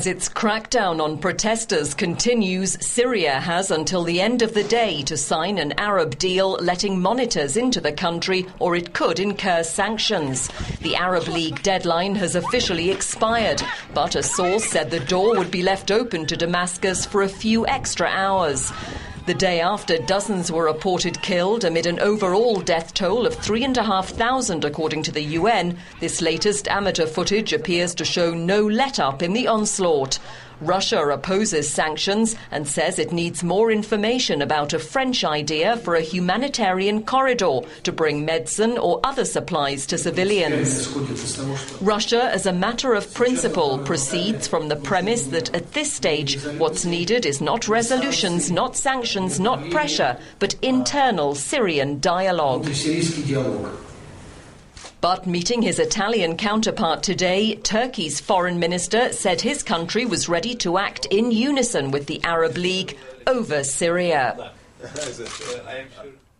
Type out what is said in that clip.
As its crackdown on protesters continues, Syria has until the end of the day to sign an Arab deal letting monitors into the country, or it could incur sanctions. The Arab League deadline has officially expired, but a source said the door would be left open to Damascus for a few extra hours. The day after dozens were reported killed amid an overall death toll of 3,500 according to the UN, this latest amateur footage appears to show no let-up in the onslaught. Russia opposes sanctions and says it needs more information about a French idea for a humanitarian corridor to bring medicine or other supplies to civilians. Russia, as a matter of principle, proceeds from the premise that at this stage what's needed is not resolutions, not sanctions, not pressure, but internal Syrian dialogue. But meeting his Italian counterpart today, Turkey's foreign minister said his country was ready to act in unison with the Arab League over Syria.